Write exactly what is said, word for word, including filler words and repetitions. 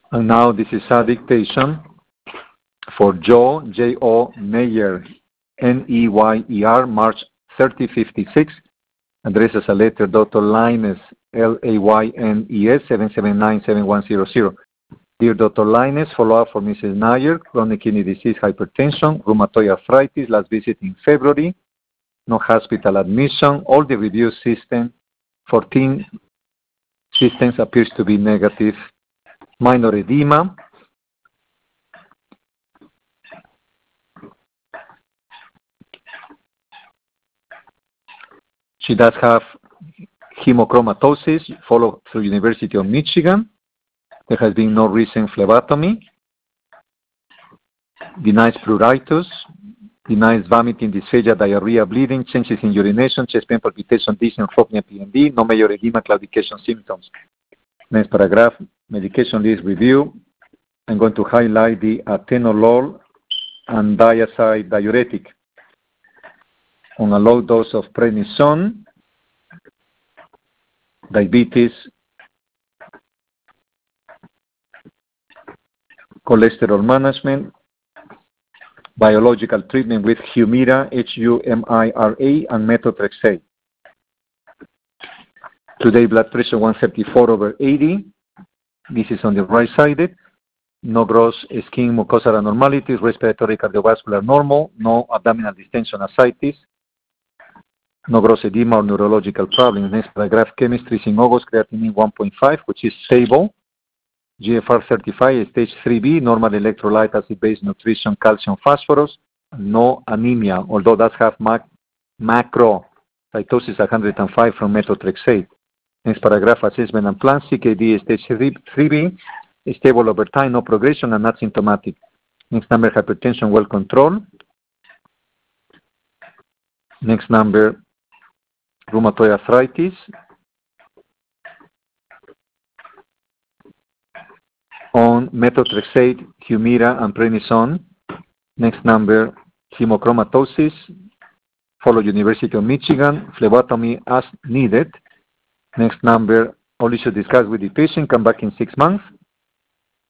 And now this is a dictation for Joe, J O Neyer, N E Y E R, March thirtieth, fifty-six. Addresses a letter, Doctor Lainez, L A Y N E S, seven seven nine, seven one zero zero. Dear Doctor Lainez, follow-up for Missus Nair, chronic kidney disease, hypertension, rheumatoid arthritis, last visit in February, no hospital admission, all the review system, fourteen systems appears to be negative, minor edema, she does have hemochromatosis, followed through University of Michigan. There has been no recent phlebotomy. Denies pruritus. Denies vomiting, dysphagia, diarrhea, bleeding, changes in urination, chest pain, palpitation, dizziness, orthopnea, P M D, no major edema, claudication symptoms. Next paragraph, medication list review. I'm going to highlight the atenolol and diazide diuretic. On a low dose of prednisone, diabetes, cholesterol management, biological treatment with Humira, H U M I R A, and methotrexate. Today, blood pressure one thirty-four over eighty. This is on the right side. No gross skin mucosal abnormalities, respiratory cardiovascular normal, no abdominal distension ascites, no gross edema or neurological problems. Next paragraph, chemistry in August, creatinine one point five, which is stable. G F R thirty-five, stage three B, normal electrolyte, acid-base nutrition, calcium, phosphorus, no anemia, although does have mac macrocytosis one hundred five from methotrexate. Next paragraph, assessment and plan, C K D, stage three B, stable over time, no progression, and not symptomatic. Next number, hypertension, well controlled. Next number, rheumatoid arthritis. On methotrexate, Humira, and prednisone. Next number, hemochromatosis, follow University of Michigan, phlebotomy as needed. Next number, all issues discussed with the patient, come back in six months.